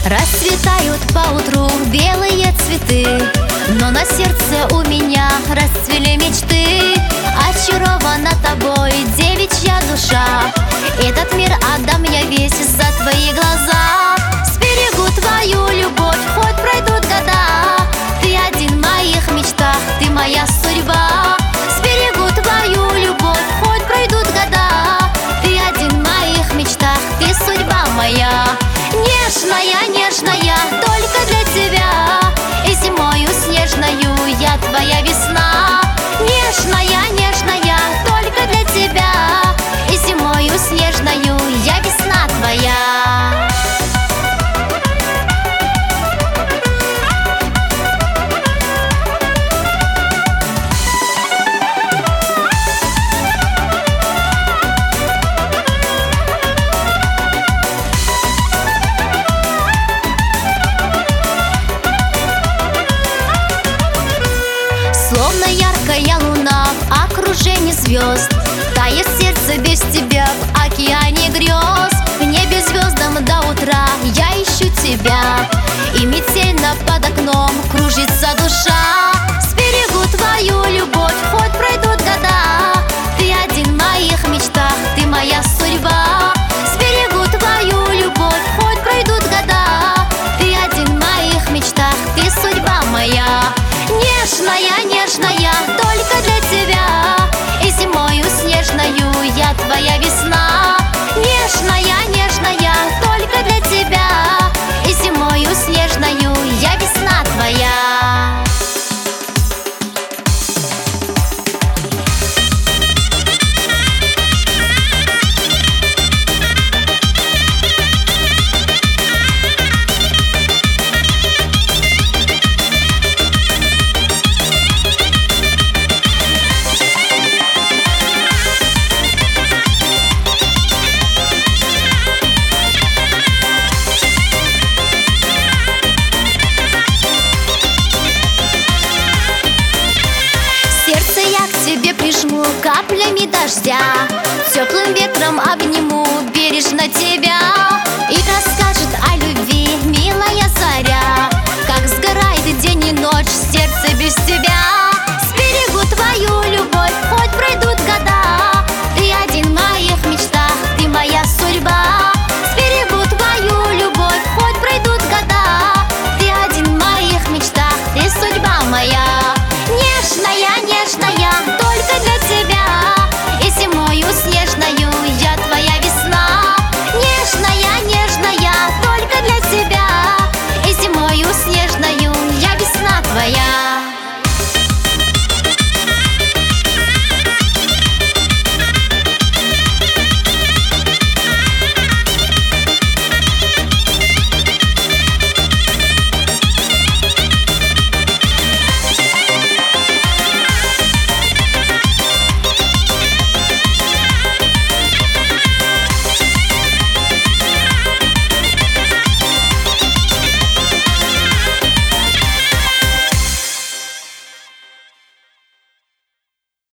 Расцветают поутру белые цветы, но на сердце у меня расцвели мечты. Очарована тобой девичья душа, этот мир отдам я весь за твои глаза. Сберегу твою любовь, хоть пройдут года, ты один в моих мечтах, ты моя судьба. Сберегу твою любовь, хоть пройдут года, ты один в моих мечтах, ты судьба моя. Нежная, нежная, только для тебя, и зимою снежною я твоя весна. Нежная, нежная, только для тебя, и зимою снежною я весна твоя. Словно яркая луна в окружении звезд, тает сердце без тебя в океане грез. В небе звездам до утра я ищу тебя, и метельно под окном кружится душа. Сберегу твою любовь, хоть пройдут года, ты один в моих мечтах, ты моя судьба. Сберегу твою любовь, хоть пройдут года, ты один в моих мечтах, ты судьба моя. Нежная, нежная, только для тебя, и зимою снежною я твоя весна. Нежная, нежная, только для тебя, и зимою снежною я весна твоя. Тебе прижму каплями дождя, теплым ветром обниму бережно тебя.